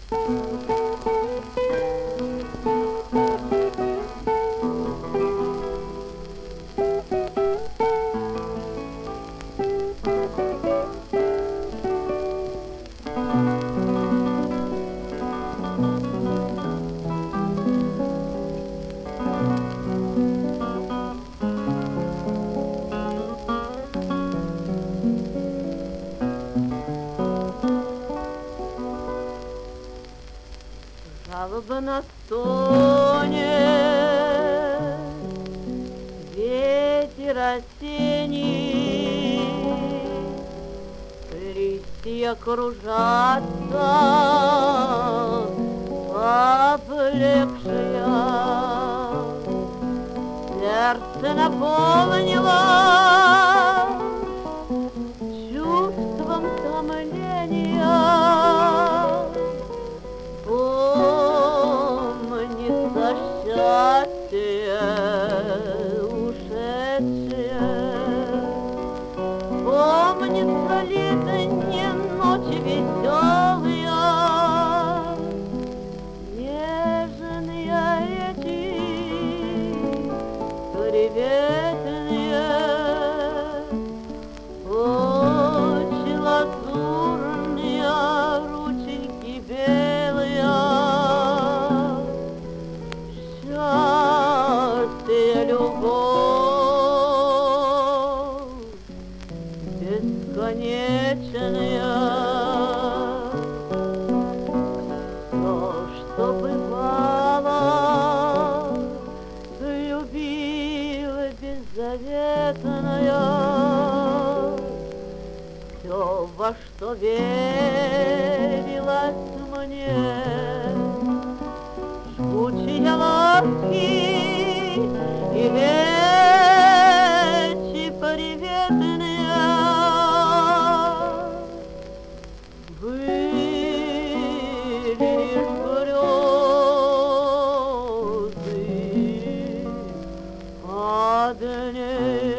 Жалоба на стонет ветер осенний, листья кружатся, поблекшие, сердце наполнилось чувством томления. Счастье ушедшее, помнится летние ночи веселые, нежные эти, приветные, очень лазурные рученьки белые. Любовь бесконечная, то, что бывало, любила беззаветная, все, во что верилась мне, жгучие ласки и речи приветные были лишь грезы одни.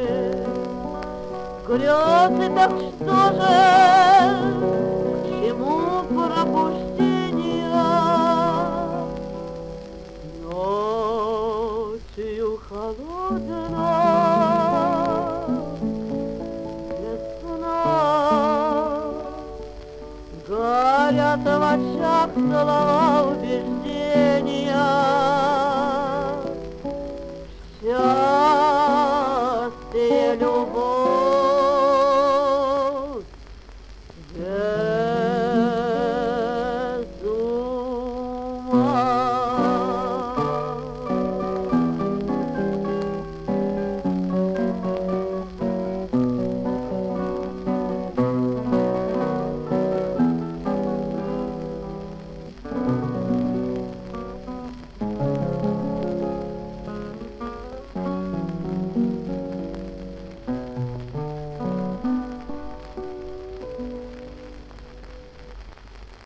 Грезы, так что же, к чему пробуждение? Ночью холодной без сна горят в очах слова убеждения. Счастье, любовь